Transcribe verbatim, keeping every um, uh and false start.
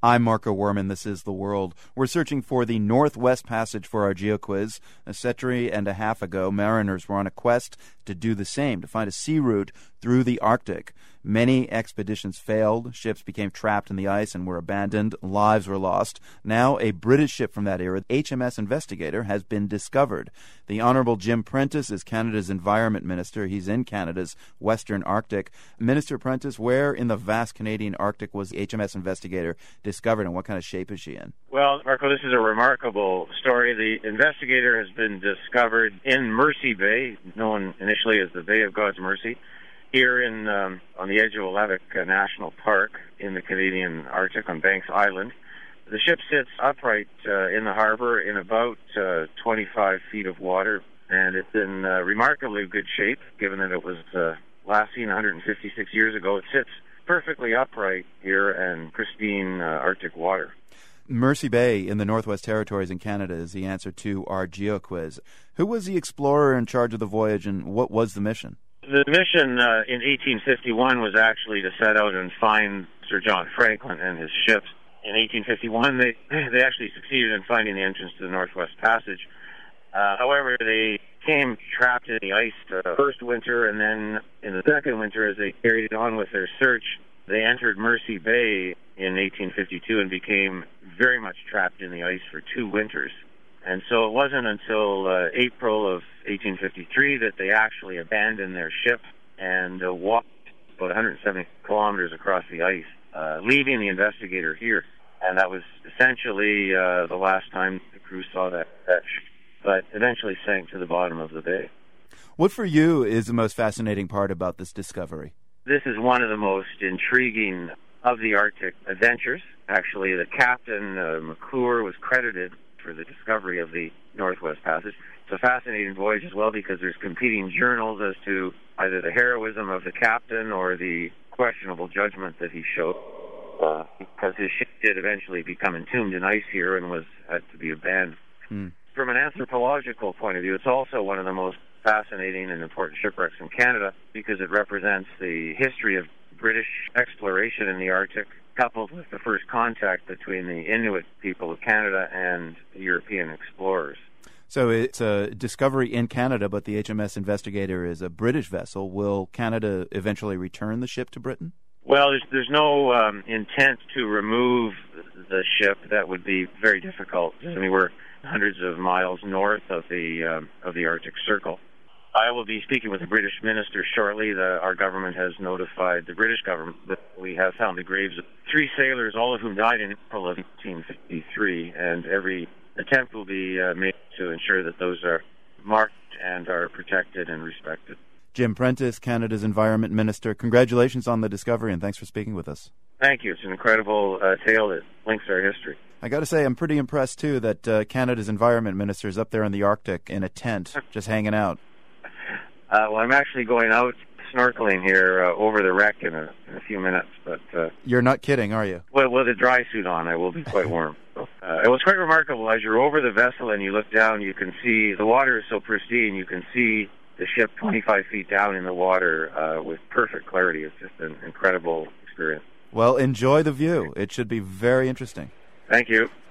I'm Marco Werman. This is The World. We're searching for the Northwest Passage for our GeoQuiz. A century and a half ago, mariners were on a quest to do the same, to find a sea route through the Arctic. Many expeditions failed. Ships became trapped in the ice and were abandoned. Lives were lost. Now, a British ship from that era, H M S Investigator, has been discovered. The Honourable Jim Prentice is Canada's Environment Minister. He's in Canada's Western Arctic. Minister Prentice, where in the vast Canadian Arctic was the H M S Investigator discovered, and what kind of shape is she in? Well, Marco, this is a remarkable story. The Investigator has been discovered in Mercy Bay, known initially as the Bay of God's Mercy, here in um, on the edge of Olevik uh, National Park in the Canadian Arctic on Banks Island. The ship sits upright uh, in the harbor in about uh, twenty-five feet of water, and it's in uh, remarkably good shape, given that it was uh, last seen one hundred fifty-six years ago. It sits perfectly upright here in pristine uh, Arctic water. Mercy Bay in the Northwest Territories in Canada is the answer to our GeoQuiz. Who was the explorer in charge of the voyage, and what was the mission? The mission uh, in eighteen fifty-one was actually to set out and find Sir John Franklin and his ships. In eighteen fifty-one, they they actually succeeded in finding the entrance to the Northwest Passage. Uh, however, they came trapped in the ice the first winter, and then in the second winter, as they carried on with their search, they entered Mercy Bay in eighteen fifty-two and became very much trapped in the ice for two winters. And so it wasn't until uh, April of eighteen fifty-three that they actually abandoned their ship and uh, walked about one hundred seventy kilometers across the ice, uh, leaving the Investigator here. And that was essentially uh, the last time the crew saw that, that ship, but eventually sank to the bottom of the bay. What for you is the most fascinating part about this discovery? This is one of the most intriguing of the Arctic adventures. Actually, the captain, uh, McClure, was credited for the discovery of the Northwest Passage. It's a fascinating voyage as well because there's competing journals as to either the heroism of the captain or the questionable judgment that he showed, uh, because his ship did eventually become entombed in ice here and was had to be abandoned. Hmm. From an anthropological point of view, it's also one of the most fascinating and important shipwrecks in Canada because it represents the history of British exploration in the Arctic, coupled with the first contact between the Inuit people of Canada and European explorers. So it's a discovery in Canada, but the H M S Investigator is a British vessel. Will Canada eventually return the ship to Britain? Well, there's, there's no um, intent to remove the ship. That would be very difficult. I mean, we're hundreds of miles north of the um, of the Arctic Circle. I will be speaking with the British minister shortly. The, our government has notified the British government that we have found the graves of three sailors, all of whom died in April of eighteen fifty-three, and every attempt will be uh, made to ensure that those are marked and are protected and respected. Jim Prentice, Canada's Environment Minister, congratulations on the discovery, and thanks for speaking with us. Thank you. It's an incredible uh, tale that links our history. I got to say, I'm pretty impressed, too, that uh, Canada's Environment Minister is up there in the Arctic in a tent, just hanging out. Uh, well, I'm actually going out snorkeling here uh, over the wreck in a, in a few minutes. But uh, You're not kidding, are you? Well, with a dry suit on, I will be quite warm. uh, it was quite remarkable. As you're over the vessel and you look down, you can see the water is so pristine. You can see the ship twenty-five feet down in the water uh, with perfect clarity. It's just an incredible experience. Well, enjoy the view. It should be very interesting. Thank you.